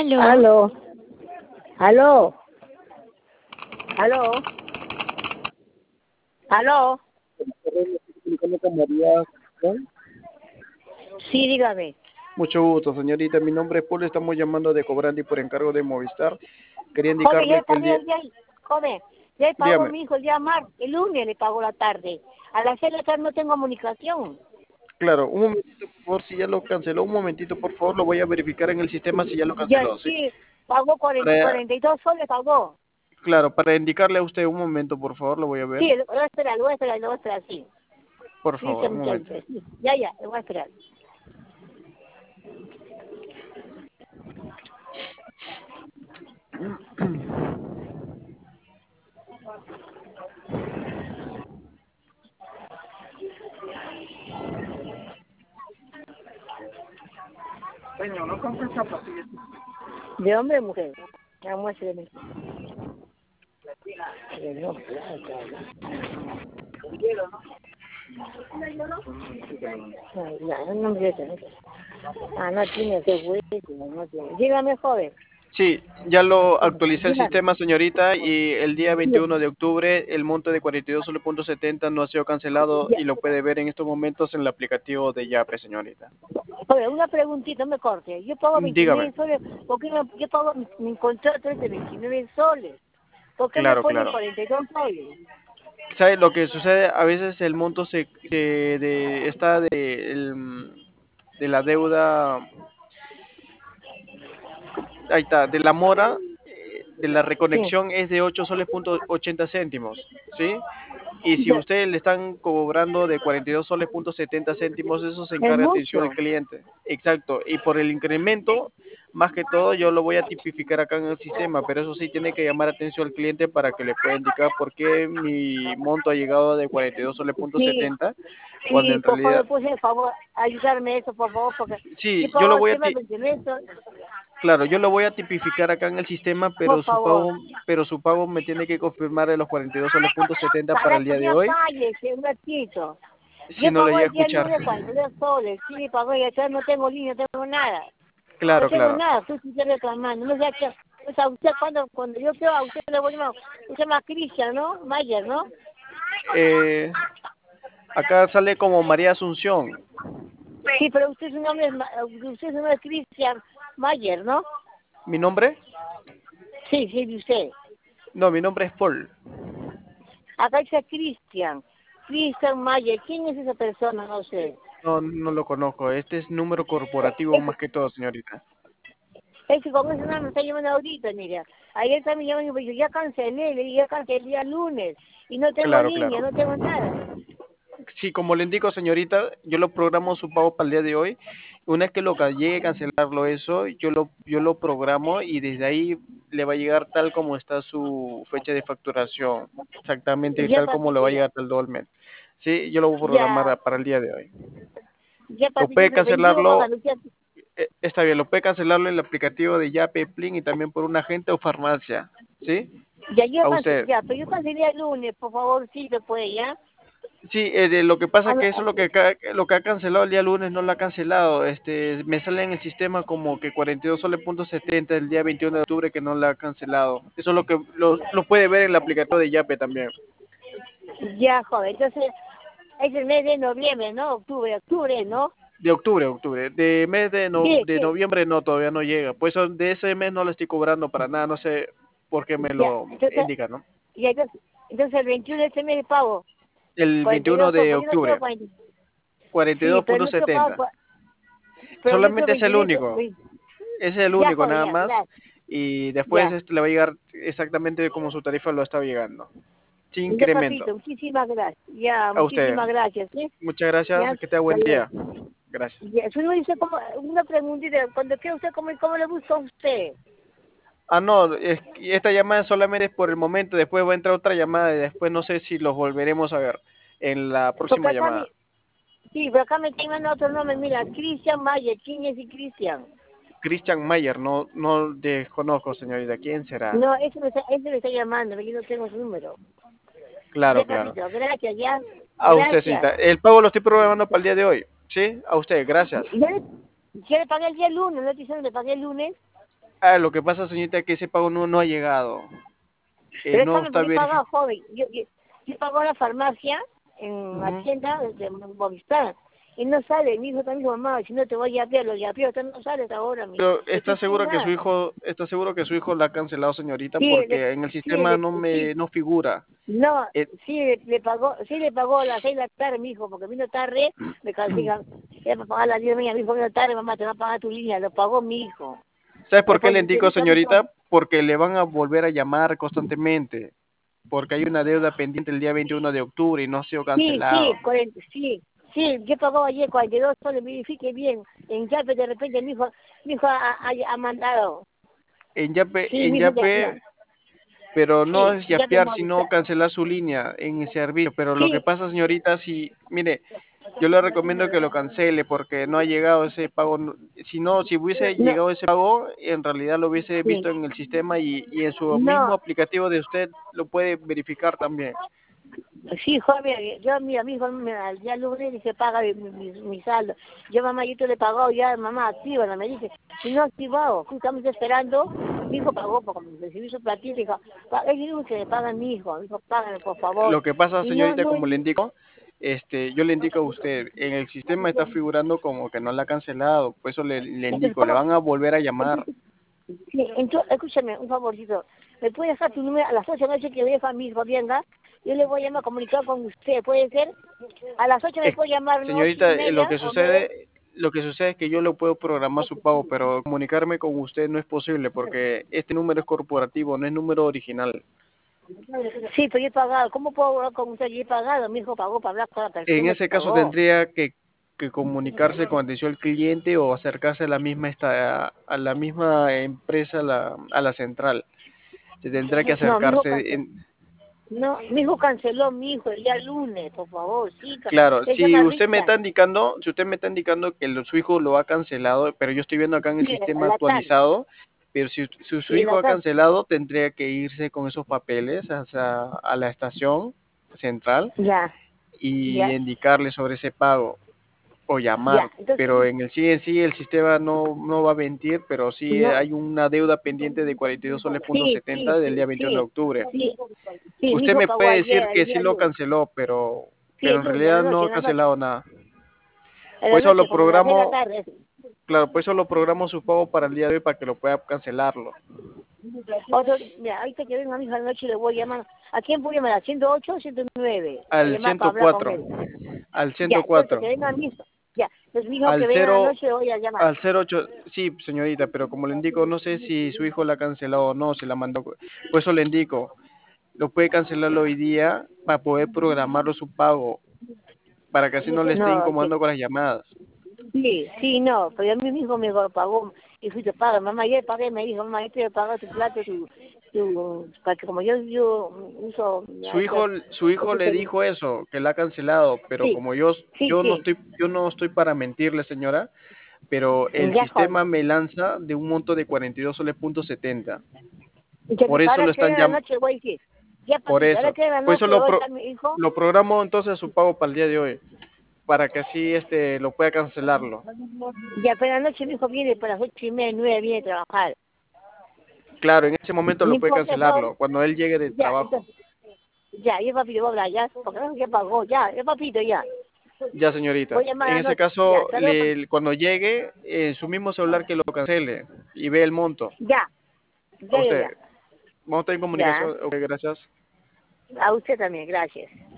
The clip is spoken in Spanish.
Aló. Aló, aló, aló, aló. Comunicando con María. ¿No? Sí, dígame. Mucho gusto, señorita. Mi nombre es Paul. Estamos llamando de Cobrandi por encargo de Movistar. Quería Joven, ya indicarle que el pagué día. el día, joven, ya pagó Dígame. mi hijo el día martes, el lunes le pagó la tarde. A las 6 de la tarde no tengo comunicación. Claro, un momentito, por favor, si ya lo canceló. Un momentito, por favor, lo voy a verificar en el sistema si ya lo Ya canceló, ¿sí? sí, pagó Para, 42 soles, pagó. claro, para indicarle a usted un momento, por favor, lo voy a ver. Sí, lo voy a esperar, lo voy a esperar, sí. Por Sí, favor, un momento. sí. Ya, lo voy a esperar. Señor, no compre zapatillas. ¿De hombre o mujer? Ya, muéstreme. No, no me dice. No tiene ese hueco, no tiene. Dígame, joven. Sí, ya lo actualicé el Dígame. sistema, señorita, y el día Sí, 21 de octubre el monto de 42,70 no ha sido cancelado ya. y lo puede ver en estos momentos en el aplicativo de Yape, señorita. Oye, una preguntita, no me corte. Yo pago Dígame. 29 soles, porque yo pago, mi contrato es de 29 soles. ¿Por qué me Claro, ponen claro. 42 soles? ¿Sabe lo que sucede? A veces el monto está de la deuda, ahí está, de la mora, de la Sí. reconexión es de 8 soles punto 80 céntimos, ¿sí? Y si Ya, usted le están cobrando de 42 soles punto 70 céntimos, eso se es encarga de atención al mucho. cliente. Exacto. Y por el incremento, más que todo, yo lo voy a tipificar acá en el sistema, pero eso sí tiene que llamar atención al cliente para que le pueda indicar por qué mi monto ha llegado de 42 soles punto Sí, 70, cuando sí, en por favor, realidad, pues, por favor, ayudarme eso, por favor, porque yo sí, yo lo pago el voy a, tema de 29 soles, claro, yo lo voy a tipificar acá en el sistema, por favor. pero su pago me tiene que confirmar de los 42 soles punto 70 para el Carajo, día de ya hoy, cállese un ratito. si Yo no le pago llega a el día escuchar. lunes 42 soles, sí, pago y acá no tengo línea, no tengo nada. No Claro, tengo claro. nada, estoy reclamando. No sé qué. O sea, usted cuando yo creo a usted le voy a llamar, usted se llama Cristian, ¿no? Mayer, ¿no? Eh, Acá sale como María Asunción. Sí, pero usted su nombre es, usted su nombre es Cristian Mayer, ¿no? ¿Mi nombre? Sí, sí, de usted. No, mi nombre es Paul. Acá dice Cristian, Cristian Mayer. ¿Quién es esa persona? No sé. No, no lo conozco. Este es número corporativo Es, más que todo, señorita. es que con ese nombre me está llamando ahorita, mira. Ayer también llamando y me dijo, ya cancelé, le dije, ya cancelé el día lunes. Y no tengo Claro, línea, claro. no tengo nada. Sí, como le indico, señorita, yo lo programo su pago para el día de hoy. Una vez que lo llegue a cancelarlo eso, yo lo programo y desde ahí le va a llegar tal como está su fecha de facturación, exactamente Ya, tal como le papito, va a ya. llegar tal dolmen. Sí, yo lo voy a Ya, programar para el día de hoy. ya, Lo papito, puede el 21 cancelarlo, págalo. Ya, está bien, lo puede cancelarlo en el aplicativo de Yape, Plin y también por un agente o farmacia, ¿sí? ya, yo A cancelé, usted. ya, pero yo cancelé el lunes, por favor, sí, después, ¿ya? Sí, lo que pasa A es ver, que eso es lo que ha cancelado el día lunes no lo ha cancelado. Me sale en el sistema como que 42 soles punto 70 el día 21 de octubre que no lo ha cancelado. Eso es lo que lo puede ver en el aplicativo de Yape también. ya, joven, entonces, es el mes de noviembre, ¿no? Octubre, ¿no? De octubre. De mes Sí, de sí, noviembre no, todavía no llega. Pues de ese mes no le estoy cobrando para nada, no sé por qué me ya, lo entonces, indica, ¿no? ya, entonces el 21 de este mes pago El 21 42 soles, de porque yo no quiero octubre, 40. Sí, pero no quiero pagar, 42,70. pero no quiero Solamente es el 29, único. Es el ya, único joven, nada ya, más gracias, y después ya. le va a llegar exactamente como su tarifa lo está llegando, sin Ya, incremento. papito, muchísimas gracias, ya, A usted, muchísimas gracias, ¿sí? muchas gracias, Ya, que tenga buen hasta luego. día. Gracias. Ya, eso no dice como, una preguntita, cuando quiera usted, ¿cómo le busca a usted? Ah, no, esta llamada solamente es por el momento, después va a entrar otra llamada y después no sé si los volveremos a ver en la Porque próxima acá llamada. sí, pero acá me tengan otro nombre, mira, Cristian Mayer, ¿quién es Cristian? Christian Mayer, no desconozco, señorita, ¿quién será? No, ese me está llamando, yo no tengo su número. Claro, Ya, claro. papito, gracias, ya, A usted, gracias. señorita. El pago lo estoy programando para el día de hoy, ¿sí? A usted, gracias. Yo le pagué el día lunes, no te dicen, le pagué el lunes. Lo que pasa, señorita, es que ese pago no ha llegado. Pero No déjame, está porque yo verificado. pagaba, joven. Yo pago a la farmacia, en la tienda de Movistar. Y no sale. Mi hijo también dijo, mamá, si no te voy a yapear, los yapeo, usted no sale hasta ahora, mi. Pero Estoy sin nada. está seguro que su hijo la ha cancelado, señorita, Sí, porque en el sí, sistema sí. no figura. No, Eh, sí le pagó a las 6 de la tarde, mi hijo, porque vino tarde, me diga, ya para pagar a las 10 de la mañana, mi hijo vino tarde, mamá, te va a pagar tu línea, lo pagó mi hijo. ¿Sabe por qué Después, le indico, yo también, señorita? Porque le van a volver a llamar constantemente, porque hay una deuda pendiente el día 21 de octubre y no ha sido cancelado. sí, yo pagó ayer 42 soles, verifique bien, en Yape de repente mi hijo ha mandado, sí, En mi hijo ya, Yape, pero no sí, es Yape yapear, sino Movistar, cancelar su línea en el servicio. Pero lo que sí, pasa, señorita, si, mire, yo le recomiendo que lo cancele porque no ha llegado ese pago. Si no, si hubiese no, llegado ese pago, en realidad lo hubiese sí, visto en el sistema y en su mismo no, aplicativo de usted lo puede verificar también. sí, joven, yo mira, mi hijo al día lunes dice paga mi saldo. Yo, mamá, yo te le he pagado ya, mamá, actívala, me dice. Y no ha activado, estamos esperando. Mi hijo pagó, porque me recibí su platito, dijo, es el único que le paga a mi hijo. Dijo, págame, por favor. Lo que pasa, Y no, señorita, no, como le indico, yo le indico a usted, en el sistema está figurando como que no la ha cancelado, por eso le entonces, indico, le ¿cómo? van a volver a llamar. Sí, entonces, escúchame, un favorcito. ¿Me puede dejar tu número a las 8 de la noche que deja mi hijo venga? Yo le voy a llamar a comunicar con usted, ¿puede ser? A las 8 me Eh, puede llamar, ¿no? 8 y Señorita, media o 9. lo que sucede es que yo le puedo programar su pago, pero comunicarme con usted no es posible porque este número es corporativo, no es número original. Sí, pero yo he pagado. ¿Cómo puedo hablar con usted? Yo he pagado. Mi hijo pagó para hablar con la En persona que ese caso pagó. tendría que comunicarse con atención al cliente o acercarse a a la misma empresa, a la central. Se tendrá que No, acercarse. mi hijo canceló mi hijo el día lunes, por favor, chica. Claro, Se llama Richard. si usted me está indicando que su hijo lo ha cancelado, pero yo estoy viendo acá en el Sí, sistema en la tarde. actualizado, pero si su Sí, en hijo la ha tarde. cancelado, tendría que irse con esos papeles a la estación central Ya, y ya, indicarle sobre ese pago o ya. llamar. Entonces, Pero en sí el sistema no va a mentir, pero sí no. hay una deuda pendiente de 42 soles punto Sí, 70 del día 21 de octubre. sí. Sí, mi Usted hijo me pagó puede ayer, decir el que sí día lo lunes. canceló, Sí, pero el en lunes, en la realidad no noche, ha en la noche. cancelado nada. En Por la eso noche, lo como las 6 de la programo, tarde. claro, por eso lo programo su pago para el día de hoy para que lo pueda cancelarlo. Mira, ahorita que venga mi hija a la noche le voy a llamar. ¿A quién voy a llamar? ¿A 108 o 109? Voy a Al llamar para hablar con 104, él. al Ya, entonces 104, que venga mi hijo. Ya, entonces mi hijo que al venga a la 0, noche le voy a llamar. al 08, sí, señorita, pero como le indico, no sé si su hijo la canceló o no, si la mandó. Por eso le indico, lo puede cancelarlo hoy día para poder programarlo su pago, para que así no le esté No, incomodando con las llamadas. sí, no, pero a mí mismo me lo pagó y fui te paga, mamá, ayer pagué, me dijo, mamá, yo te he pagado tu plato, para que como yo uso, Su hijo le dijo eso, que la ha cancelado, pero sí, como sí, sí, yo no estoy para mentirle, señora, pero el ya, joven. sistema me lanza de un monto de 42 soles punto 70. Por Entonces, eso ahora lo que están venga a la llamando, noche voy a decir, ya, por papito, ahora eso. que venga a Por la eso noche voy a estar mi hijo. lo programo entonces su pago para el día de hoy, para que así lo pueda cancelarlo. Ya, pero en la noche mi hijo viene para las 8:30, 9 viene a trabajar. Claro, en ese momento No lo puede importa, eso, cancelarlo, cuando él llegue del ya, trabajo. entonces, ya, yo papito voy a hablar, ya, porque no sé qué pagó, ya papito, ya. Ya, señorita. Voy a llamar a En la ese noche, ya, caso, saludos, cuando llegue, en su mismo celular que lo cancele y ve el monto. ya, A ya, usted. Vamos a estar en ya, comunicación. Ok, gracias. a usted también, gracias.